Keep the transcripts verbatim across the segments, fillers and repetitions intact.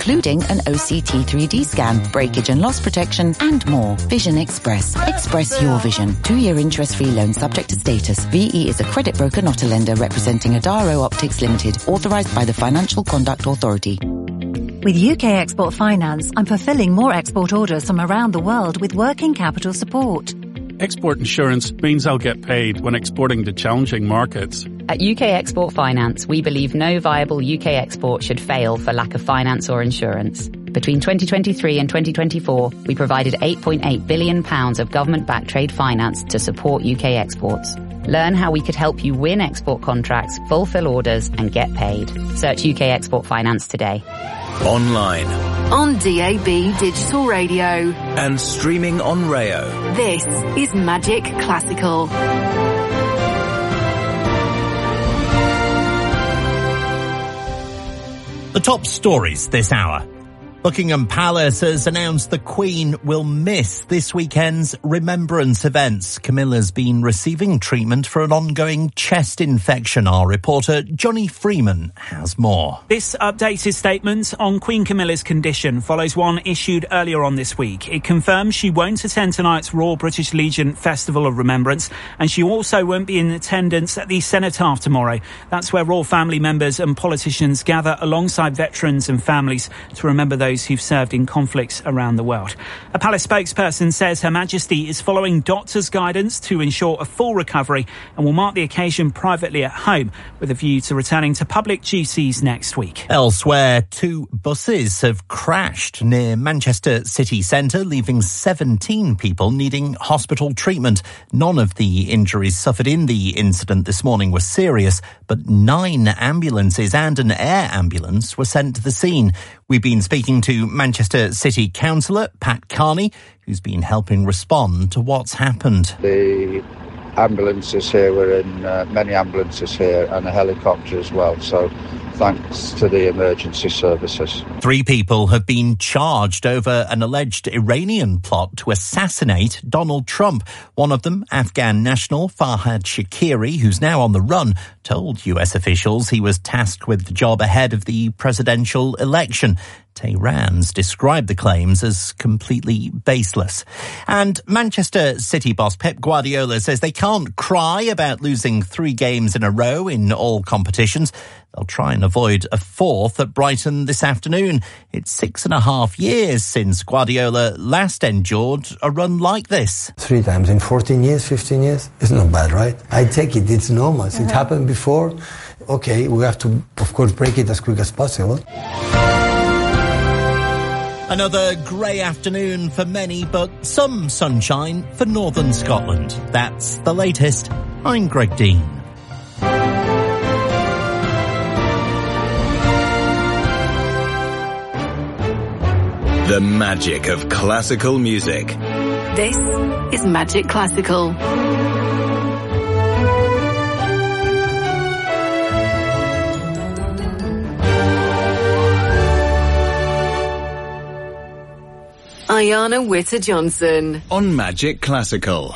including an O C T three D scan, breakage and loss protection, and more. Vision Express. Express your vision. Two-year interest-free loan subject to status. V E is a credit broker, not a lender, representing Adaro Optics Limited, authorised by the Financial Conduct Authority. With U K Export Finance, I'm fulfilling more export orders from around the world with working capital support. Export insurance means I'll get paid when exporting to challenging markets. At U K Export Finance, we believe no viable U K export should fail for lack of finance or insurance. Between twenty twenty-three and twenty twenty-four, we provided eight point eight billion pounds of government-backed trade finance to support U K exports. Learn how we could help you win export contracts, fulfill orders, and get paid. Search U K Export Finance today. Online. On D A B Digital Radio. And streaming on Rayo. This is Magic Classical. The top stories this hour. Buckingham Palace has announced the Queen will miss this weekend's remembrance events. Camilla's been receiving treatment for an ongoing chest infection. Our reporter Johnny Freeman has more. This updated statement on Queen Camilla's condition follows one issued earlier on this week. It confirms she won't attend tonight's Royal British Legion Festival of Remembrance, and she also won't be in attendance at the Cenotaph tomorrow. That's where royal family members and politicians gather alongside veterans and families to remember those who've served in conflicts around the world. A palace spokesperson says Her Majesty is following doctors' guidance to ensure a full recovery and will mark the occasion privately at home with a view to returning to public duties next week. Elsewhere, two buses have crashed near Manchester city centre, leaving seventeen people needing hospital treatment. None of the injuries suffered in the incident this morning were serious, but nine ambulances and an air ambulance were sent to the scene. We've been speaking to Manchester City Councillor Pat Carney, who's been helping respond to what's happened. The ambulances here, we're in uh, many ambulances here and a helicopter as well, so thanks to the emergency services. Three people have been charged over an alleged Iranian plot to assassinate Donald Trump. One of them, Afghan national Farhad Shakiri, who's now on the run, told U S officials he was tasked with the job ahead of the presidential election. Tehran's described the claims as completely baseless. And Manchester City boss Pep Guardiola says they can't cry about losing three games in a row in all competitions. They'll try and avoid a fourth at Brighton this afternoon. It's six and a half years since Guardiola last endured a run like this. Three times in fourteen years, fifteen years. It's not bad, right? I take it. It's normal. Uh-huh. It happened before. Okay, we have to, of course, break it as quick as possible. Another grey afternoon for many, but some sunshine for northern Scotland. That's the latest. I'm Greg Dean. The magic of classical music. This is Magic Classical. Ayana Witter-Johnson. On Magic Classical.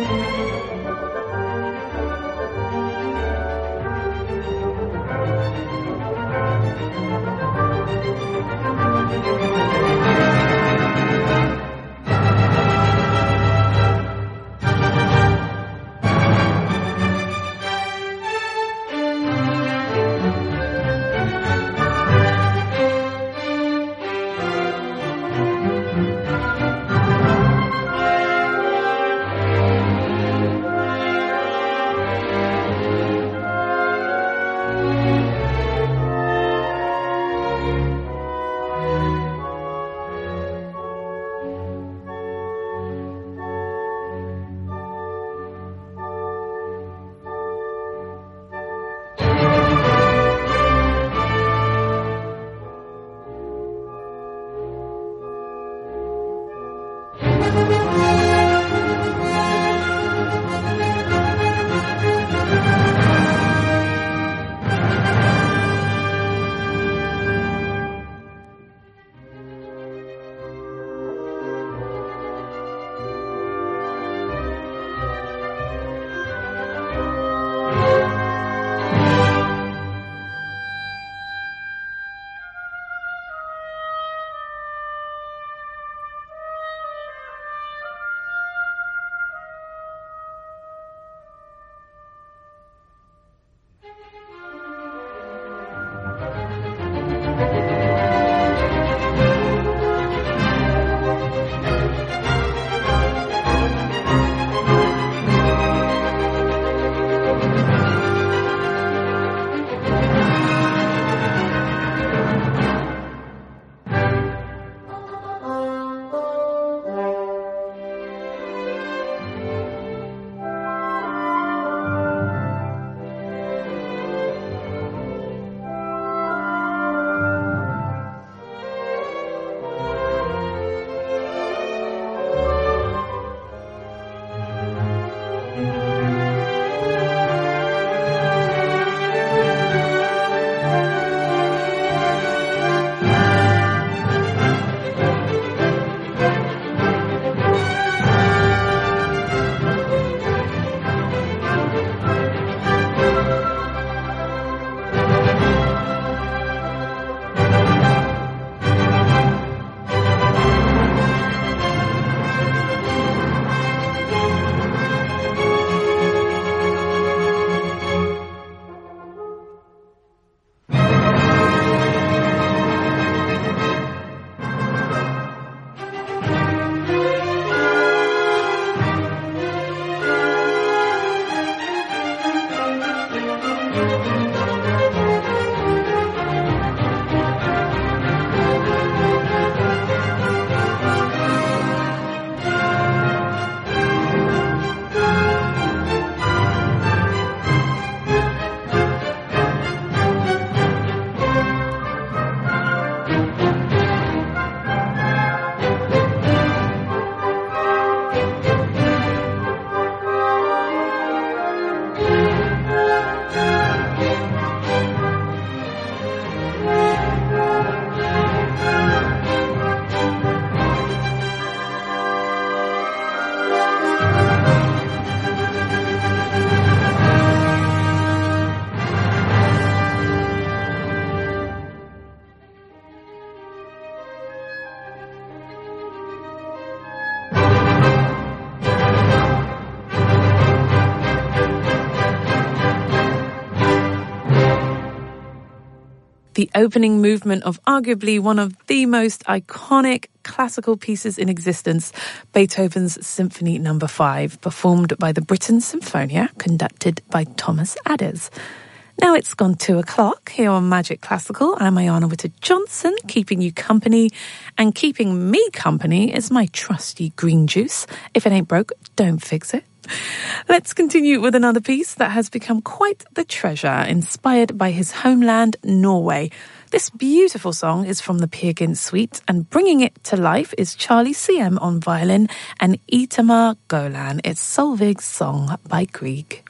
the opening movement of arguably one of the most iconic classical pieces in existence, Beethoven's Symphony Number five, performed by the Britten Symphonia, conducted by Thomas Adès. Now it's gone two o'clock here on Magic Classical. I'm Ayana Whitter-Johnson, keeping you company. And keeping me company is my trusty green juice. If it ain't broke, don't fix it. Let's continue with another piece that has become quite the treasure, inspired by his homeland, Norway. This beautiful song is from the Peer Gynt Suite, and bringing it to life is Charlie C M on violin and Itamar Golan. It's Solveig's song by Grieg.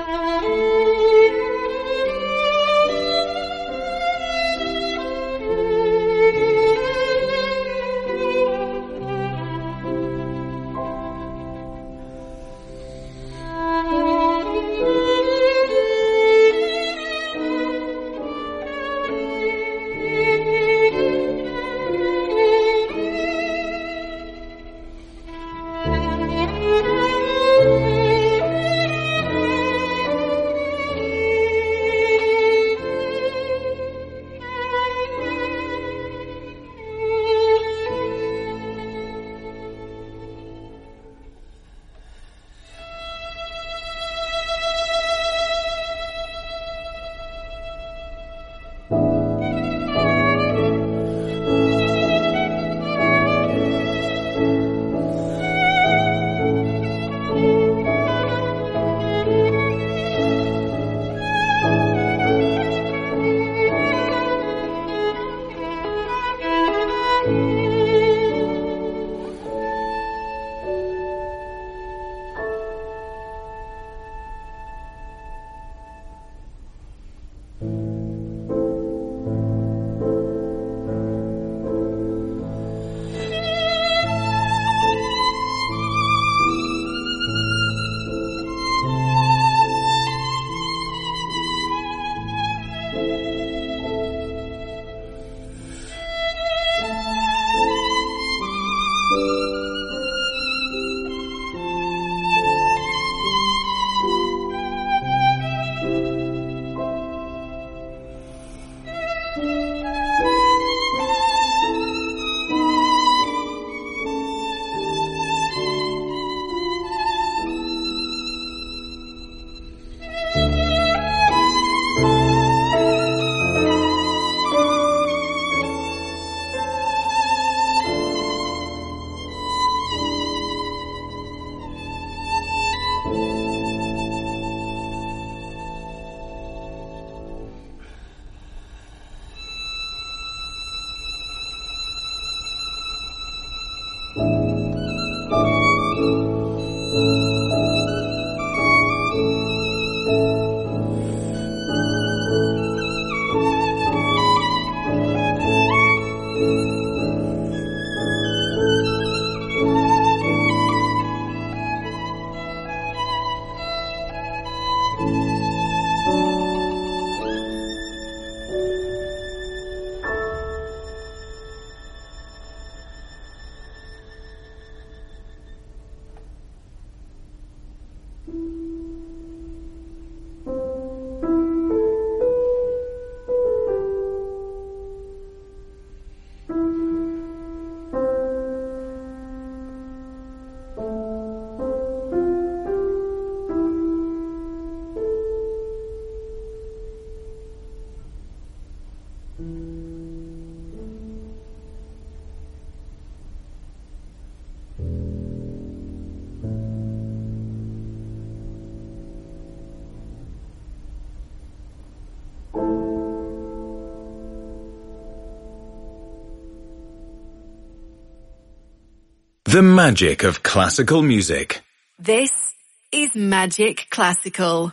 The magic of classical music. This is Magic Classical.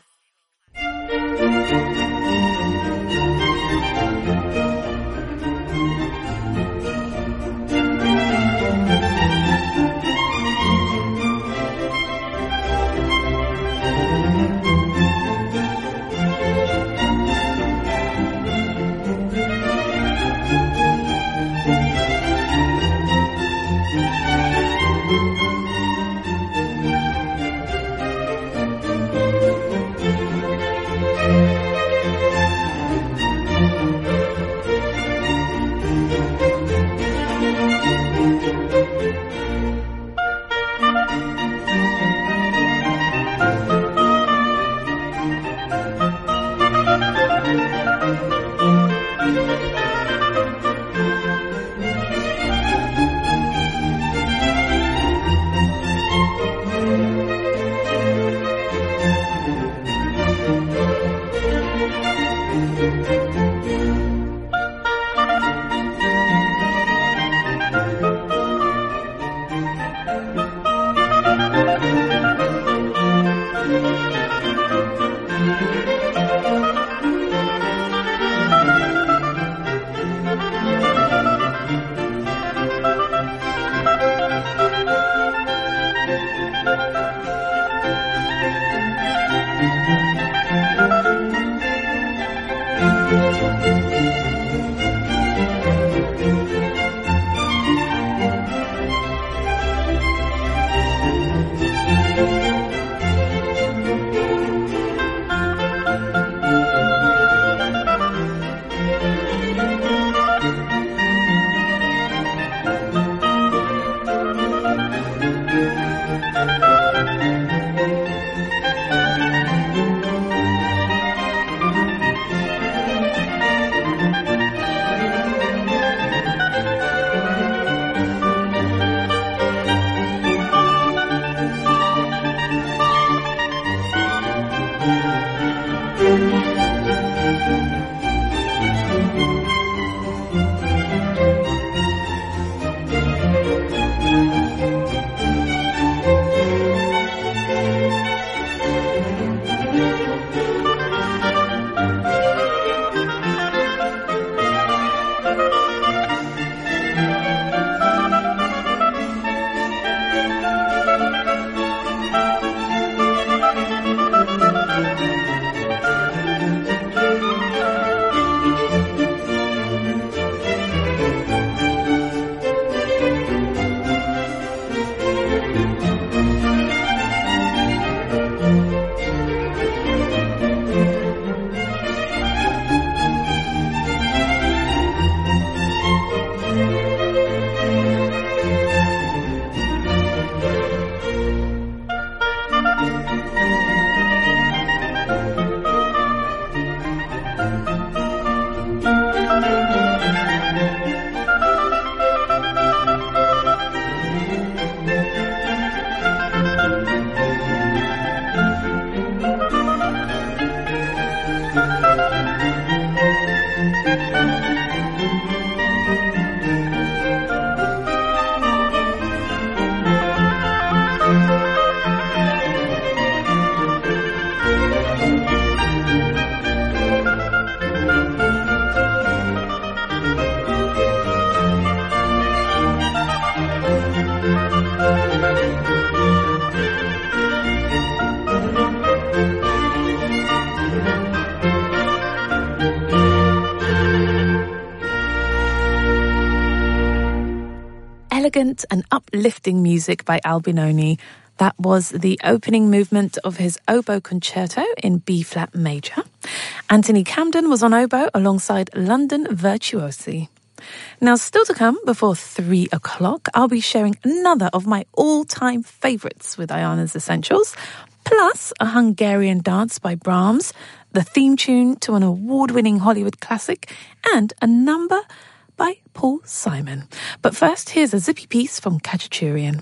elegant and uplifting music by Albinoni. That was the opening movement of his oboe concerto in B-flat major. Anthony Camden was on oboe alongside London Virtuosi. Now, still to come before three o'clock, I'll be sharing another of my all-time favourites with Ayana's Essentials, plus a Hungarian dance by Brahms, the theme tune to an award-winning Hollywood classic, and a number by Paul Simon. But first, here's a zippy piece from Khachaturian.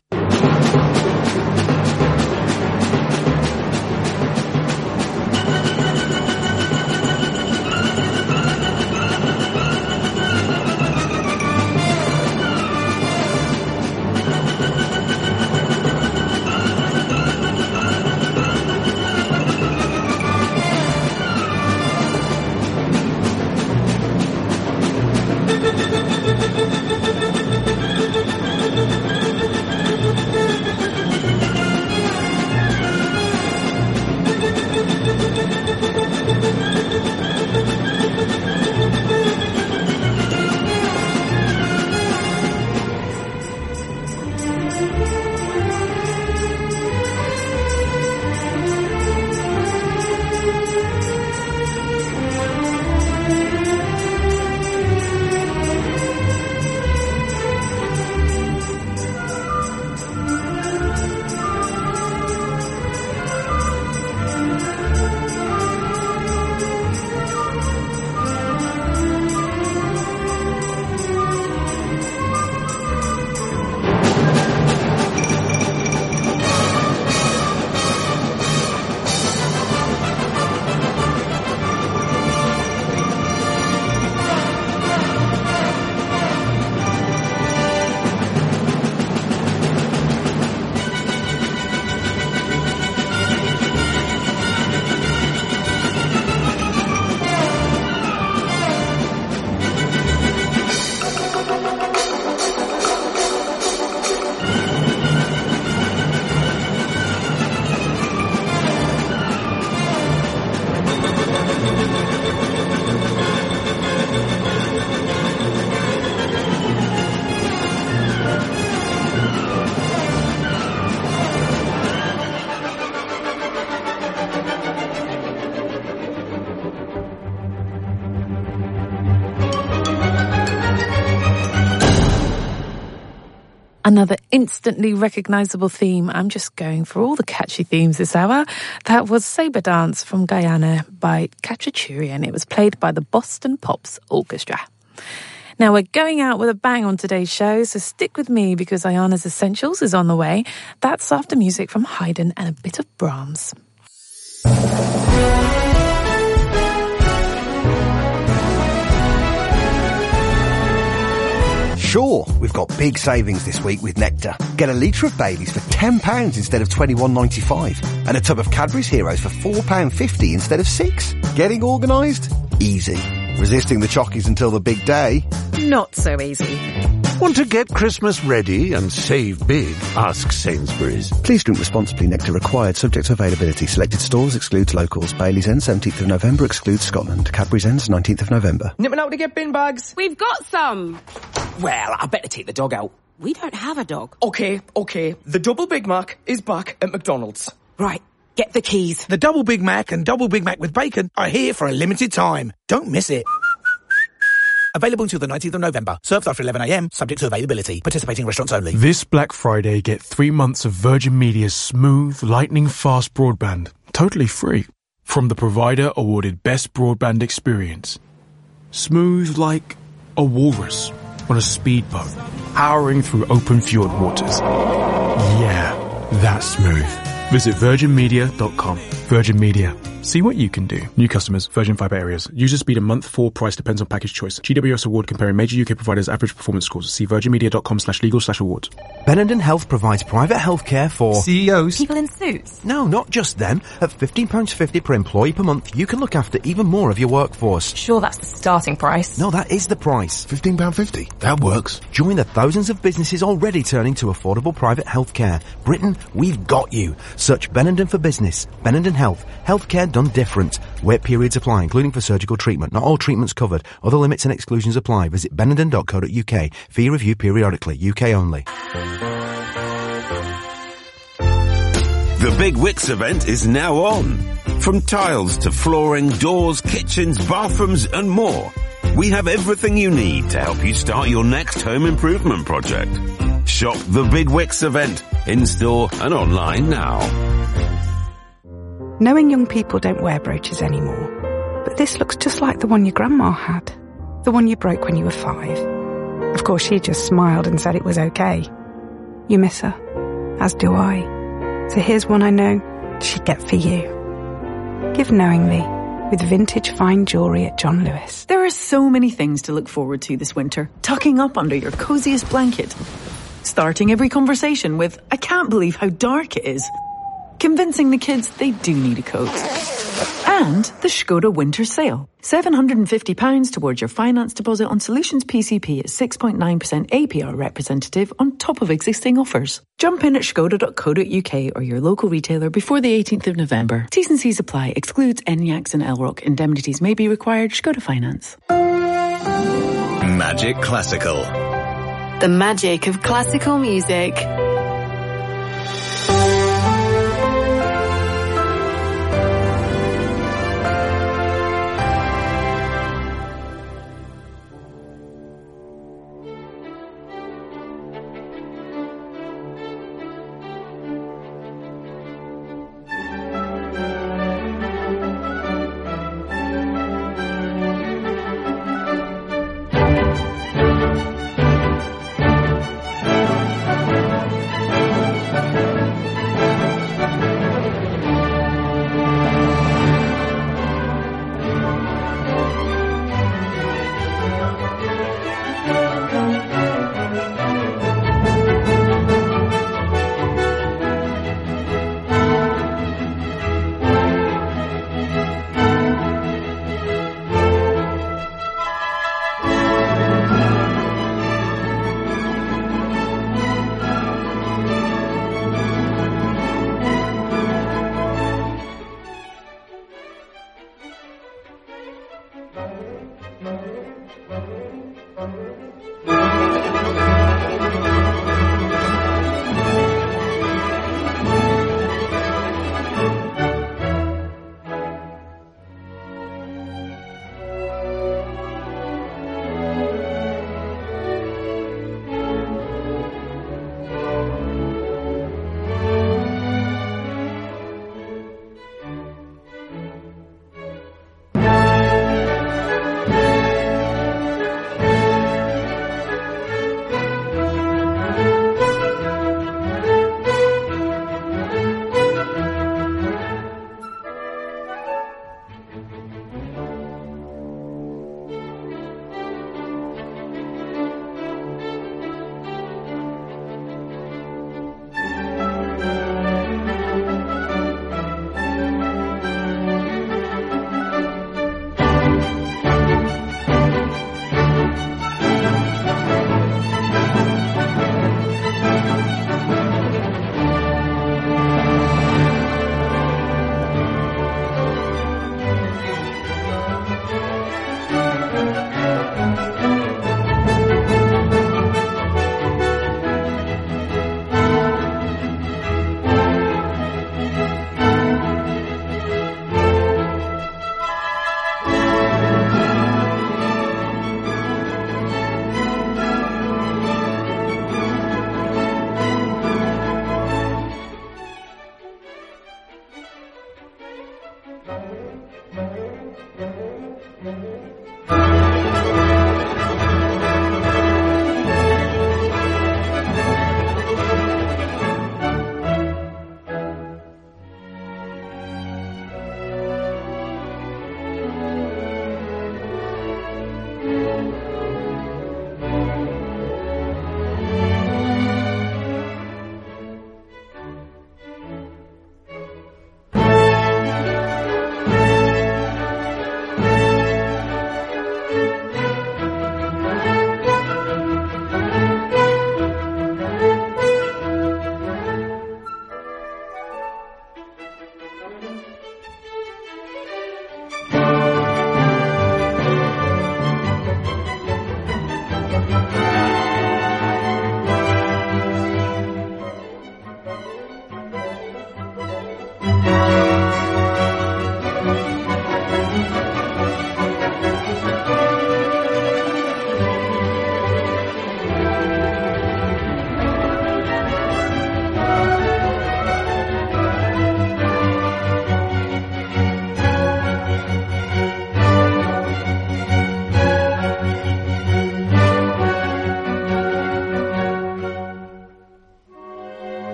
Another instantly recognisable theme. I'm just going for all the catchy themes this hour. That was Sabre Dance from Guyana by Khachaturian. It was played by the Boston Pops Orchestra. Now, we're going out with a bang on today's show, so stick with me because Ayana's Essentials is on the way. That's after music from Haydn and a bit of Brahms. Sure, we've got big savings this week with Nectar. Get a litre of Baileys for ten pounds instead of twenty-one ninety-five, and a tub of Cadbury's Heroes for four pounds fifty instead of six. Getting organised? Easy. Resisting the chockies until the big day? Not so easy. Want to get Christmas ready and save big? Ask Sainsbury's. Please drink responsibly. Nectar required. Subject to availability. Selected stores excludes locals. Baileys ends seventeenth of November. Excludes Scotland. Cadbury's ends nineteenth of November. Nipping out to get bin bags? We've got some. Well, I better take the dog out. We don't have a dog. Okay, okay. The Double Big Mac is back at McDonald's. Right. Get the keys. The Double Big Mac and Double Big Mac with bacon are here for a limited time. Don't miss it. Available until the nineteenth of November. Served after eleven a m, subject to availability. Participating restaurants only. This Black Friday, get three months of Virgin Media's smooth, lightning-fast broadband. Totally free. From the provider awarded Best Broadband Experience. Smooth like a walrus on a speedboat, powering through open fjord waters. Yeah, that's smooth. Visit virgin media dot com. Virgin Media. See what you can do. New customers, Virgin Fibre areas. User speed and month four price depends on package choice. G W S award comparing major U K providers' average performance scores. See virgin media dot com slash legal slash awards. Benenden Health provides private healthcare for C E Os. People in suits. No, not just them. At fifteen pounds fifty per employee per month, you can look after even more of your workforce. Sure, that's the starting price. No, that is the price. fifteen pounds fifty. That works. Join the thousands of businesses already turning to affordable private healthcare. Britain, we've got you. Search Benenden for Business. Benenden Health. health. Healthcare done different. Wait periods apply, including for surgical treatment. Not all treatments covered. Other limits and exclusions apply. Visit benenden dot co dot uk. Fee review periodically. U K only. The Big Wicks event is now on. From tiles to flooring, doors, kitchens, bathrooms and more. We have everything you need to help you start your next home improvement project. Shop The Big Wicks event in-store and online now. Knowing young people don't wear brooches anymore, but this looks just like the one your grandma had. The one you broke when you were five. Of course, she just smiled and said it was okay. You miss her, as do I. So here's one I know she'd get for you. Give knowingly with vintage fine jewellery at John Lewis. There are so many things to look forward to this winter. Tucking up under your coziest blanket. Starting every conversation with, I can't believe how dark it is. Convincing the kids they do need a coat. And the Skoda winter sale. seven hundred fifty pounds towards your finance deposit on Solutions P C P at six point nine percent A P R representative on top of existing offers. Jump in at skoda dot co dot uk or your local retailer before the eighteenth of November. T's and C's apply. Excludes N Y A Cs and L R O C. Indemnities may be required. Skoda Finance. Magic Classical. The magic of classical music.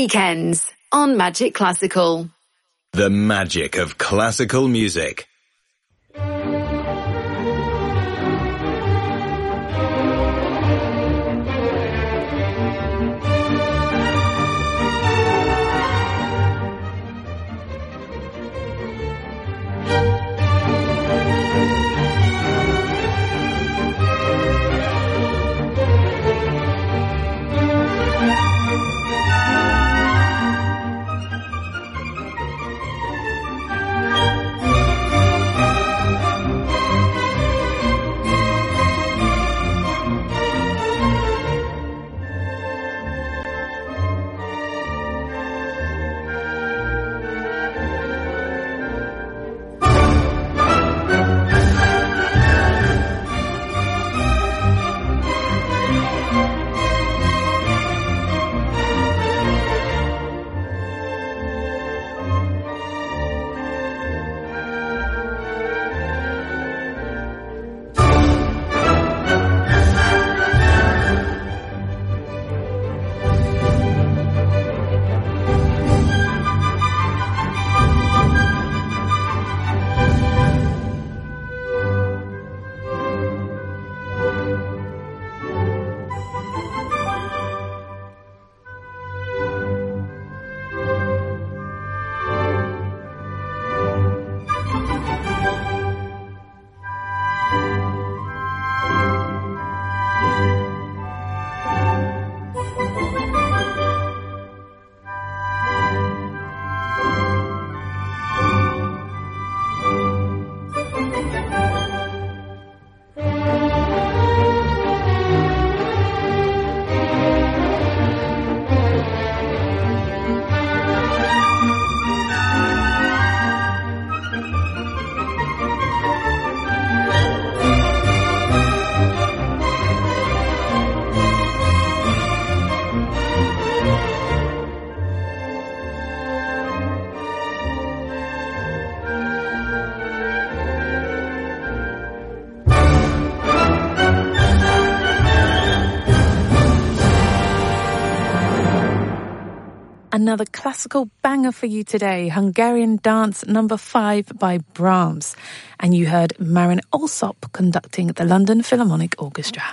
Weekends on Magic Classical. The magic of classical music. Another classical banger for you today, Hungarian Dance number five by Brahms. And you heard Marin Alsop conducting the London Philharmonic Orchestra.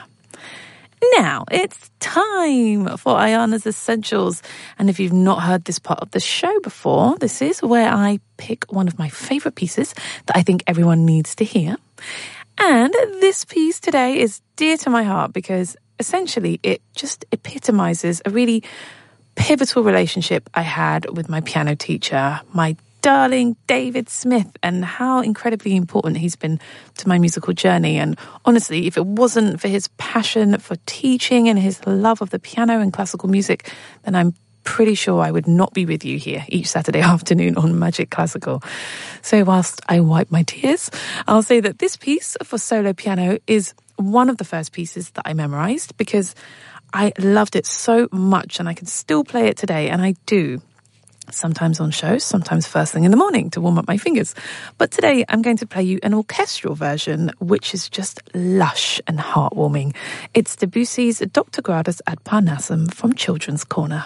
Now, it's time for Ayana's Essentials. And if you've not heard this part of the show before, this is where I pick one of my favourite pieces that I think everyone needs to hear. And this piece today is dear to my heart because essentially it just epitomises a really pivotal relationship I had with my piano teacher, my darling David Smith, and how incredibly important he's been to my musical journey. And honestly, if it wasn't for his passion for teaching and his love of the piano and classical music, then I'm pretty sure I would not be with you here each Saturday afternoon on Magic Classical. So whilst I wipe my tears, I'll say that this piece for solo piano is one of the first pieces that I memorised because I loved it so much and I can still play it today, and I do. Sometimes on shows, sometimes first thing in the morning to warm up my fingers. But today I'm going to play you an orchestral version, which is just lush and heartwarming. It's Debussy's Doctor Gradus ad Parnassum from Children's Corner.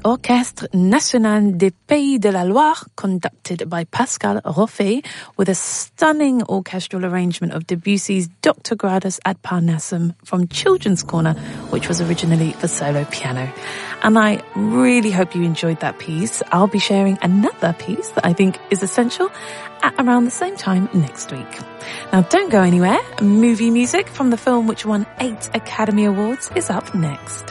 Orchestre National des Pays de la Loire, conducted by Pascal Roffet, with a stunning orchestral arrangement of Debussy's Doctor Gradus ad Parnassum from Children's Corner, which was originally for solo piano. And I really hope you enjoyed that piece. I'll be sharing another piece that I think is essential at around the same time next week. Now don't go anywhere. Movie music from the film which won eight Academy Awards is up next.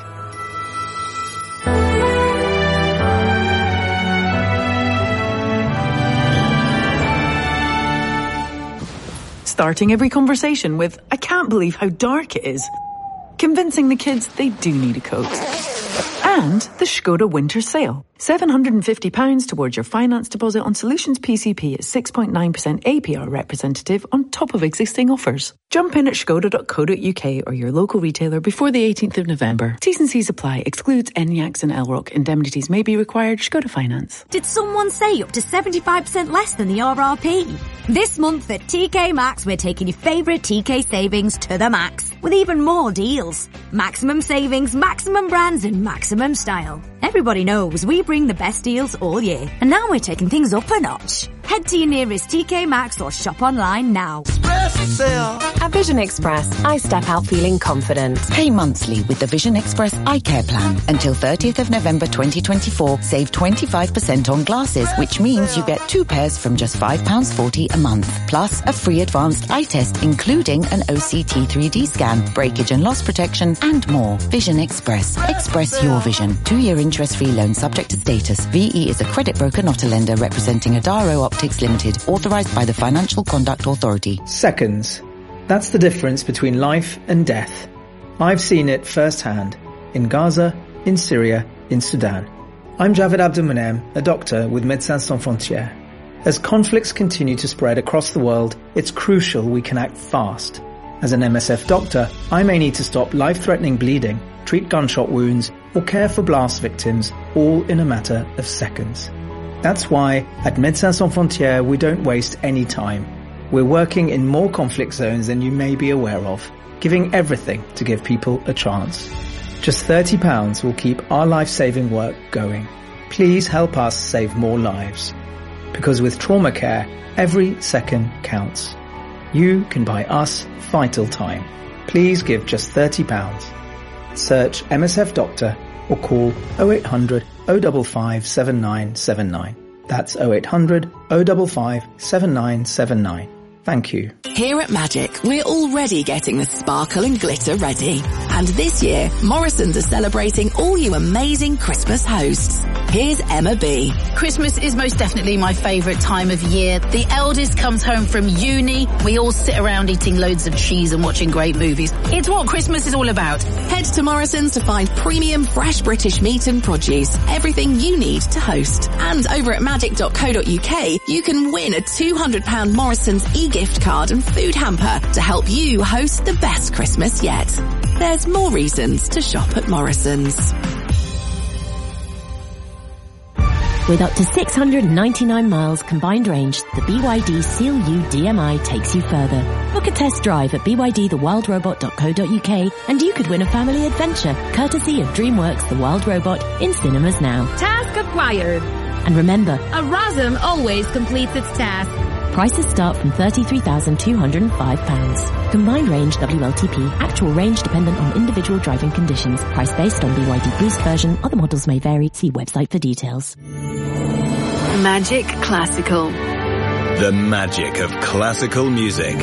Starting every conversation with, I can't believe how dark it is. Convincing the kids they do need a coat. And the Skoda winter sale. seven hundred fifty pounds towards your finance deposit on Solutions P C P at six point nine percent A P R representative on top of existing offers. Jump in at skoda dot co dot uk or your local retailer before the eighteenth of November. T's and C's apply. Excludes N Y A Cs and L R O C. Indemnities may be required. Skoda Finance. Did someone say up to seventy-five percent less than the R R P? This month at T K Maxx, we're taking your favourite T K savings to the max, with even more deals. Maximum savings, maximum brands and maximum style. Everybody knows we bring the best deals all year. And now we're taking things up a notch. Head to your nearest T K Maxx or shop online now. At Vision Express, I step out feeling confident. Pay monthly with the Vision Express Eye Care Plan. Until thirtieth of November twenty twenty-four, save twenty-five percent on glasses, which means you get two pairs from just five pounds forty a month. Plus a free advanced eye test, including an O C T three D scan, breakage and loss protection, and more. Vision Express. Express your vision. Two-year interest-free loan subject to status. V E is a credit broker, not a lender, representing Adaro Optics Limited, authorised by the Financial Conduct Authority. Seconds. That's the difference between life and death. I've seen it firsthand. In Gaza, in Syria, in Sudan. I'm Javed Abdulmunem, a doctor with Médecins Sans Frontières. As conflicts continue to spread across the world, it's crucial we can act fast. As an M S F doctor, I may need to stop life-threatening bleeding, treat gunshot wounds, or care for blast victims, all in a matter of seconds. That's why, at Médecins Sans Frontières, we don't waste any time. We're working in more conflict zones than you may be aware of, giving everything to give people a chance. Just thirty pounds will keep our life-saving work going. Please help us save more lives. Because with trauma care, every second counts. You can buy us Vital Time. Please give just thirty pounds. Search M S F Doctor or call oh eight hundred, oh five five, seven nine seven nine. That's oh eight hundred, oh five five, seven nine seven nine. Thank you. Here at Magic, we're already getting the sparkle and glitter ready. And this year, Morrisons are celebrating all you amazing Christmas hosts. Here's Emma B. Christmas is most definitely my favourite time of year. The eldest comes home from uni. We all sit around eating loads of cheese and watching great movies. It's what Christmas is all about. Head to Morrisons to find premium fresh British meat and produce. Everything you need to host. And over at magic dot co dot uk, you can win a two hundred pounds Morrisons e-gift card and food hamper to help you host the best Christmas yet. There's more reasons to shop at Morrisons. With up to six hundred ninety-nine miles combined range, the B Y D Seal U D M I takes you further. Book a test drive at b y d the wild robot dot co dot uk and you could win a family adventure, courtesy of DreamWorks The Wild Robot, in cinemas now. Task acquired. And remember, a RASM always completes its task. Prices start from thirty-three thousand two hundred five pounds. Combined range W L T P. Actual range dependent on individual driving conditions. Price based on B Y D Boost version. Other models may vary. See website for details. Magic Classical. The magic of classical music.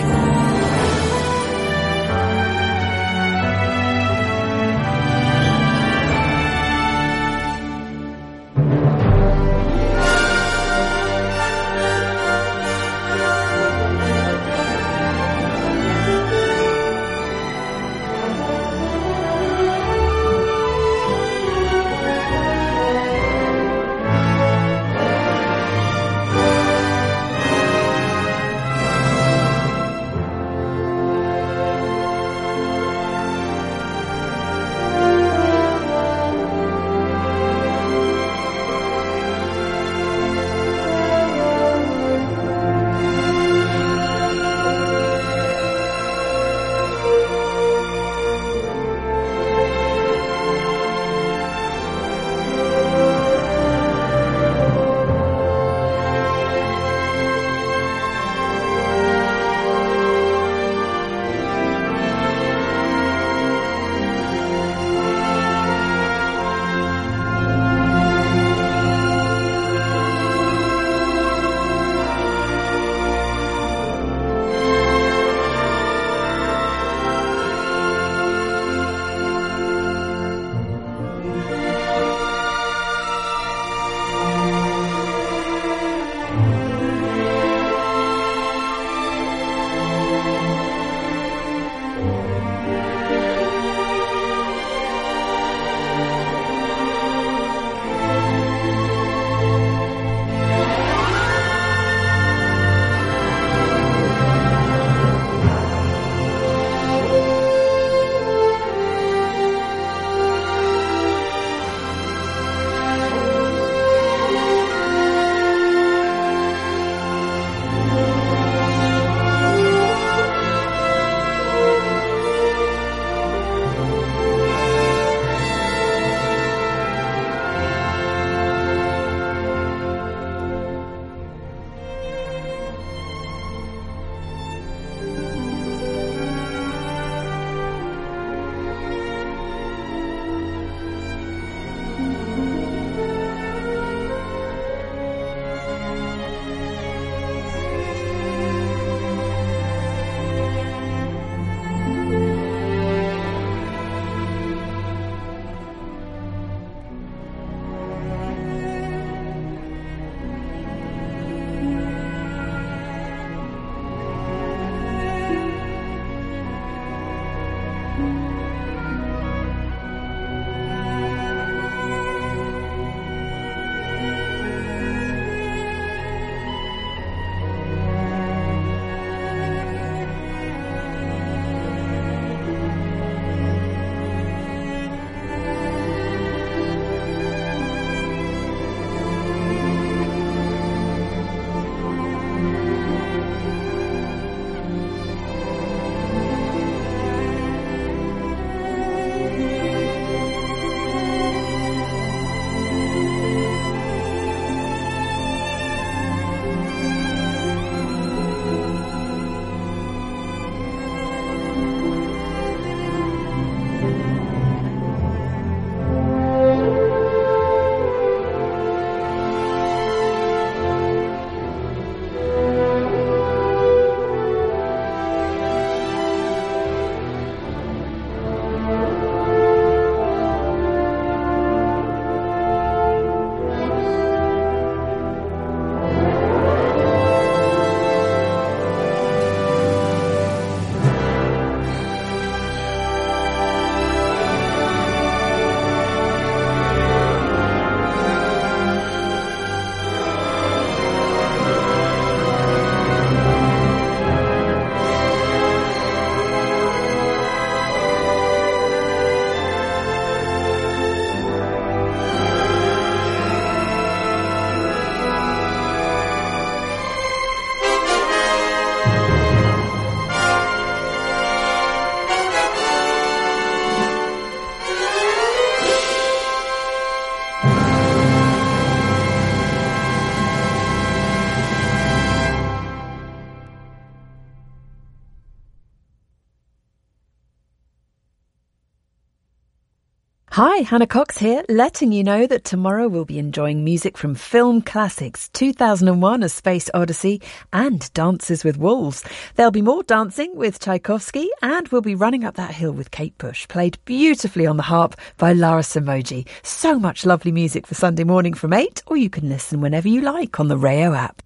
Hi, Hannah Cox here, letting you know that tomorrow we'll be enjoying music from film classics two thousand one A Space Odyssey and Dances with Wolves. There'll be more dancing with Tchaikovsky, and we'll be running up that hill with Kate Bush, played beautifully on the harp by Lara Samoji. So much lovely music for Sunday morning from eight, or you can listen whenever you like on the Rayo app.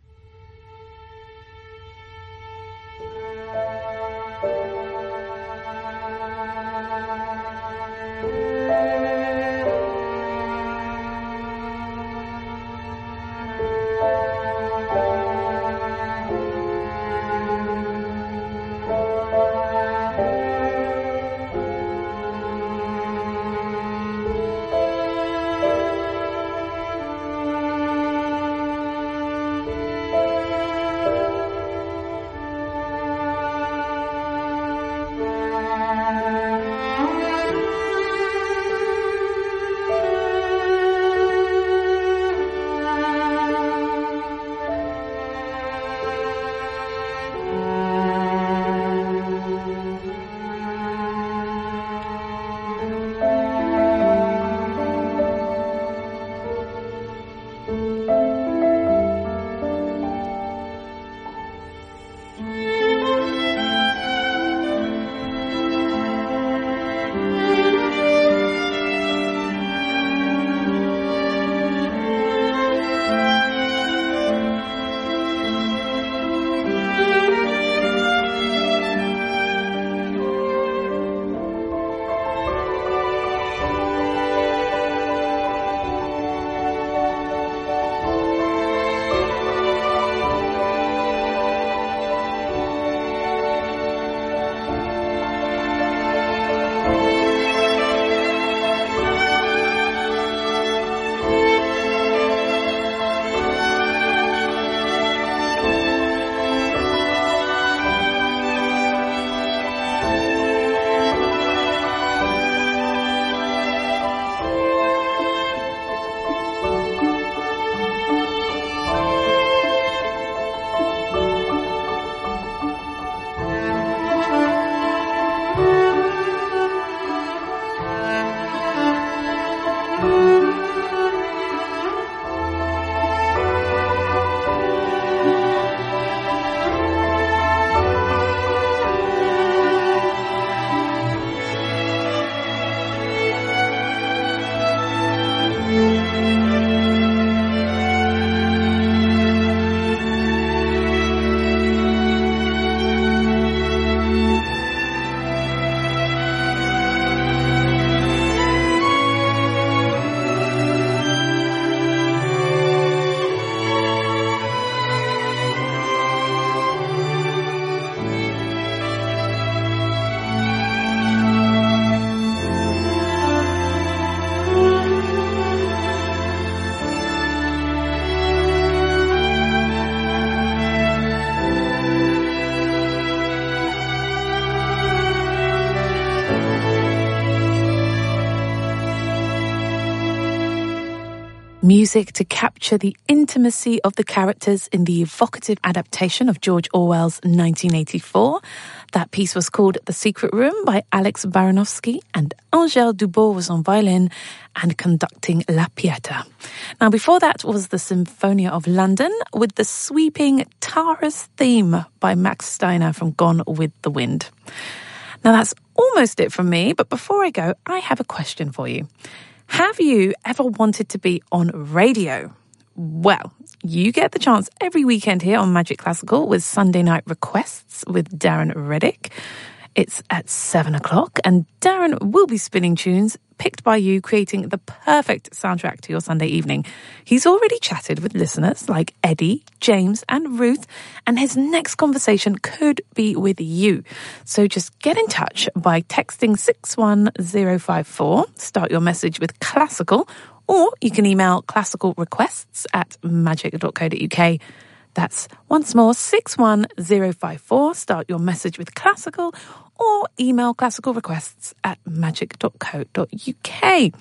Music to capture the intimacy of the characters in the evocative adaptation of George Orwell's nineteen eighty-four. That piece was called The Secret Room by Alex Baranovsky, and Angèle Dubois was on violin and conducting La Pieta. Now, before that was the Symphonia of London with the sweeping Tara's Theme by Max Steiner from Gone with the Wind. Now, that's almost it from me, but before I go, I have a question for you. Have you ever wanted to be on radio? Well, you get the chance every weekend here on Magic Classical with Sunday Night Requests with Darren Reddick. It's at seven o'clock, and Darren will be spinning tunes picked by you, creating the perfect soundtrack to your Sunday evening. He's already chatted with listeners like Eddie, James and Ruth, and his next conversation could be with you. So just get in touch by texting six one zero five four, start your message with classical, or you can email classical requests at magic dot co dot uk. That's once more six one zero five four, start your message with classical, or email classical requests at magic dot co dot uk.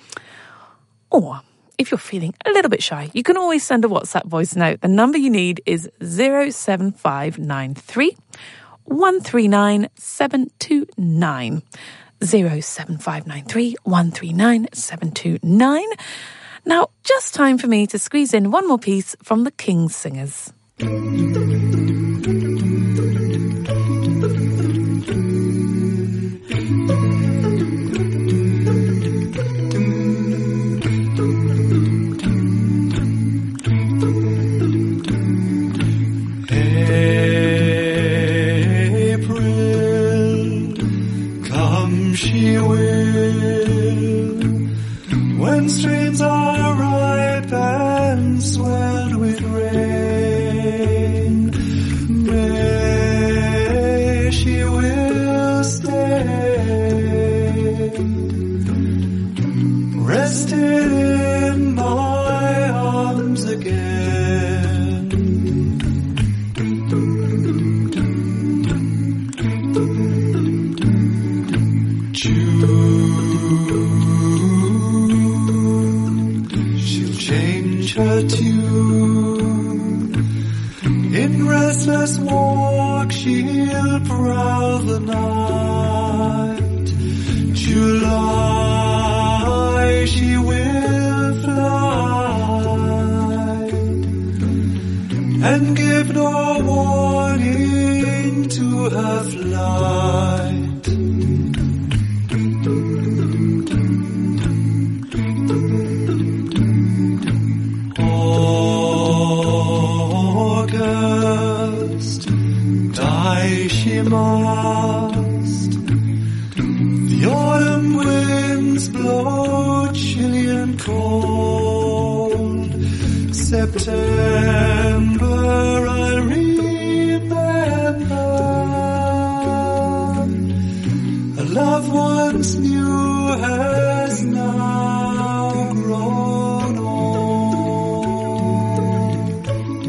Or if you're feeling a little bit shy, you can always send a WhatsApp voice note. The number you need is zero seven five nine three one three nine seven two nine. zero seven five nine three one three nine seven two nine. Now, just time for me to squeeze in one more piece from the King's Singers. She will, when streams are ripe and swelled with rain, may she will stay, rested in my arms again. She'll change her tune. In restless walk she'll prowl the night. July she will fly and give no warning to her flight. August, die she must. The autumn winds blow chilly and cold. September I'll remember. A love once new has now grown old.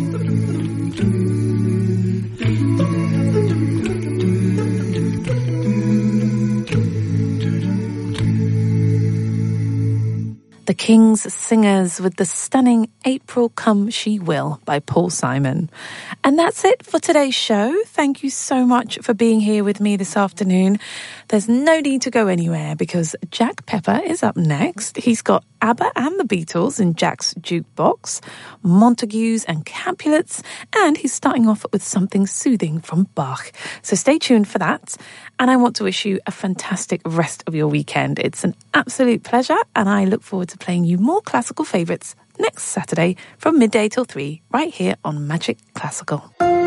The King's Singers with the stunning April Come She Will by Paul Simon. And that's it for today's show. Thank you so much for being here with me this afternoon. There's no need to go anywhere because Jack Pepper is up next. He's got ABBA and the Beatles in Jack's Jukebox, Montagues and Capulets, and he's starting off with something soothing from Bach. So stay tuned for that. And I want to wish you a fantastic rest of your weekend. It's an absolute pleasure, and I look forward to playing you more classical favourites next Saturday from midday till three, right here on Magic Classical.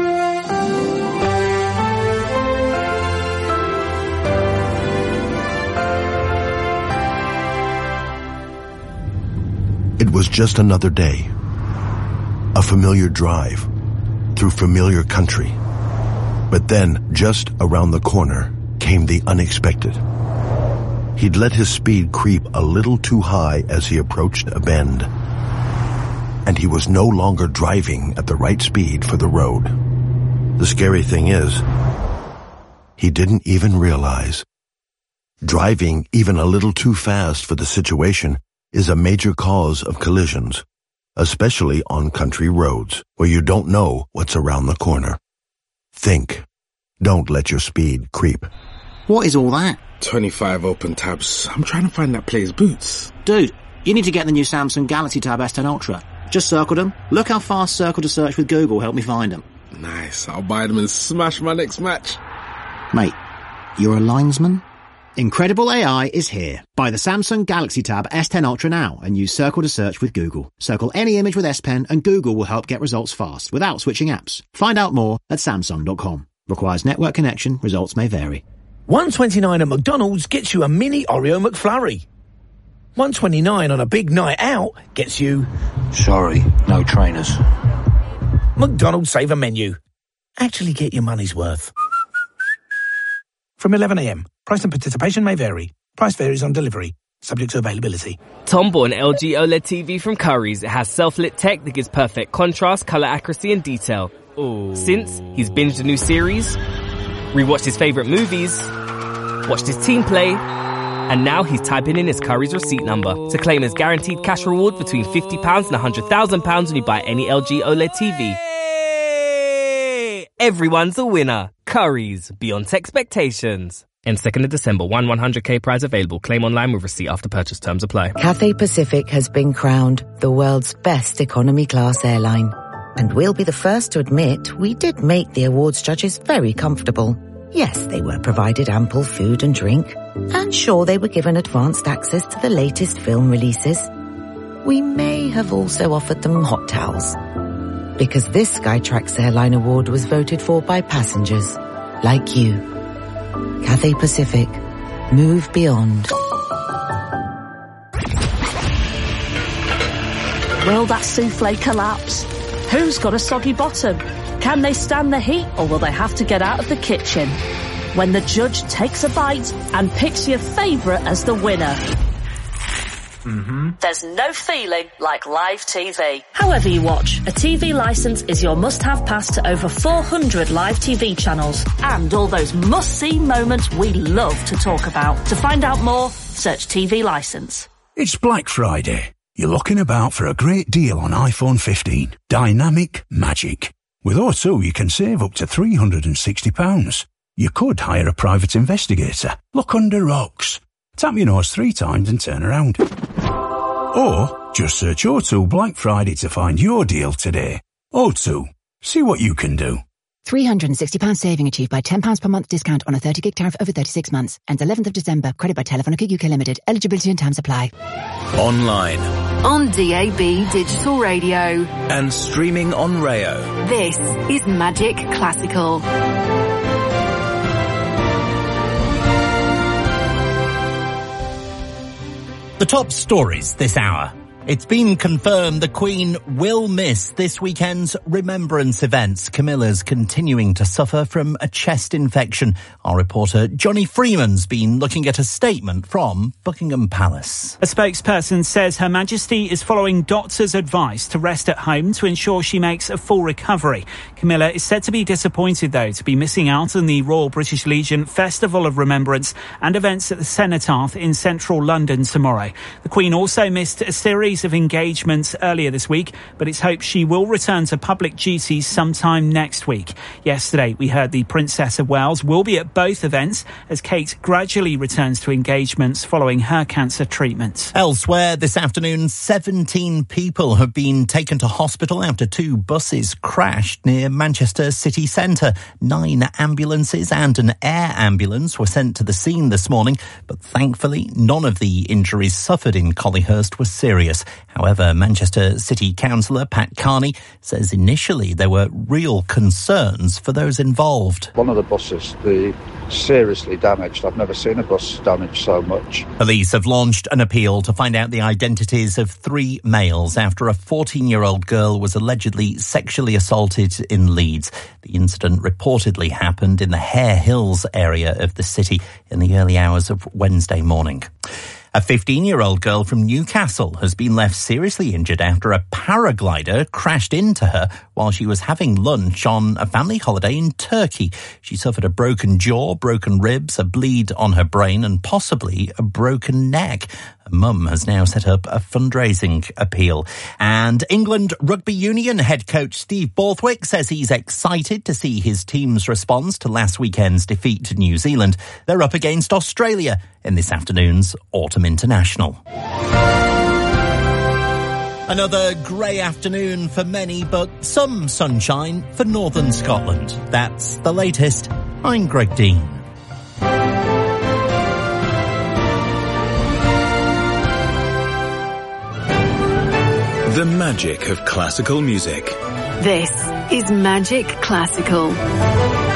It was just another day. A familiar drive through familiar country. But then, just around the corner, came the unexpected. He'd let his speed creep a little too high as he approached a bend. And he was no longer driving at the right speed for the road. The scary thing is, he didn't even realize. Driving even a little too fast for the situation is a major cause of collisions, especially on country roads where you don't know what's around the corner. Think. Don't let your speed creep. What is all that? twenty-five open tabs. I'm trying to find that player's boots. Dude, you need to get the new Samsung Galaxy Tab S ten Ultra. Just circled them. Look how fast Circle to Search with Google helped me find them. Nice. I'll buy them and smash my next match. Mate, you're a linesman? Incredible A I is here. Buy the Samsung Galaxy Tab S ten Ultra now and use Circle to Search with Google. Circle any image with S Pen and Google will help get results fast without switching apps. Find out more at samsung dot com. Requires network connection. Results may vary. one twenty-nine at McDonald's gets you a mini Oreo McFlurry. one twenty-nine on a big night out gets you... Sorry, no trainers. McDonald's Saver Menu. Actually get your money's worth. From eleven a m. Price and participation may vary. Price varies on delivery. Subject to availability. Tom bought an L G OLED T V from Currys. It has self-lit tech that gives perfect contrast, colour accuracy and detail. Ooh. Since, he's binged a new series, rewatched his favourite movies, watched his team play, and now he's typing in his Currys receipt number to claim his guaranteed cash reward between fifty pounds and one hundred thousand pounds when you buy any L G OLED T V. Everyone's a winner. Currys, beyond expectations. Ends second of December. One one hundred K prize available. Claim online with receipt after purchase. Terms apply. Cathay Pacific has been crowned the world's best economy class airline. And we'll be the first to admit we did make the awards judges very comfortable. Yes, they were provided ample food and drink. And sure, they were given advanced access to the latest film releases. We may have also offered them hot towels. Because this Skytrax Airline Award was voted for by passengers like you. Cathay Pacific. Move beyond. Will that souffle collapse? Who's got a soggy bottom? Can they stand the heat, or will they have to get out of the kitchen? When the judge takes a bite and picks your favourite as the winner. Mm-hmm. There's no feeling like live T V. However you watch, a T V licence is your must-have pass to over four hundred live T V channels and all those must-see moments we love to talk about. To find out more, search T V licence. It's Black Friday. You're looking about for a great deal on iPhone fifteen. Dynamic Magic. With O two, you can save up to three hundred sixty pounds. You could hire a private investigator. Look under rocks. Tap your nose three times and turn around. Or just search O two Black Friday to find your deal today. O two. See what you can do. three hundred sixty pounds saving achieved by ten pounds per month discount on a thirty gig tariff over thirty-six months. Ends eleventh of December. Credit by Telefonica U K Limited. Eligibility and terms apply. Online. On D A B Digital Radio. And streaming on Rayo. This is Magic Classical. The top stories this hour. It's been confirmed the Queen will miss this weekend's remembrance events. Camilla's continuing to suffer from a chest infection. Our reporter Johnny Freeman's been looking at a statement from Buckingham Palace. A spokesperson says Her Majesty is following doctors' advice to rest at home to ensure she makes a full recovery. Camilla is said to be disappointed, though, to be missing out on the Royal British Legion Festival of Remembrance and events at the Cenotaph in central London tomorrow. The Queen also missed a series of engagements earlier this week, but it's hoped she will return to public duties sometime next week. Yesterday, we heard the Princess of Wales will be at both events as Kate gradually returns to engagements following her cancer treatment. Elsewhere this afternoon, seventeen people have been taken to hospital after two buses crashed near Manchester city centre. Nine ambulances and an air ambulance were sent to the scene this morning, but thankfully none of the injuries suffered in Collyhurst were serious. However, Manchester City Councillor Pat Carney says initially there were real concerns for those involved. One of the buses, the seriously damaged. I've never seen a bus damaged so much. Police have launched an appeal to find out the identities of three males after a fourteen-year-old girl was allegedly sexually assaulted in Leeds. The incident reportedly happened in the Hare Hills area of the city in the early hours of Wednesday morning. A fifteen-year-old girl from Newcastle has been left seriously injured after a paraglider crashed into her while she was having lunch on a family holiday in Turkey. She suffered a broken jaw, broken ribs, a bleed on her brain and possibly a broken neck. Her mum has now set up a fundraising appeal. And England Rugby Union head coach Steve Borthwick says he's excited to see his team's response to last weekend's defeat to New Zealand. They're up against Australia in this afternoon's Autumn International. Another grey afternoon for many, but some sunshine for northern Scotland. That's the latest. I'm Greg Dean. The magic of classical music. This is Magic Classical.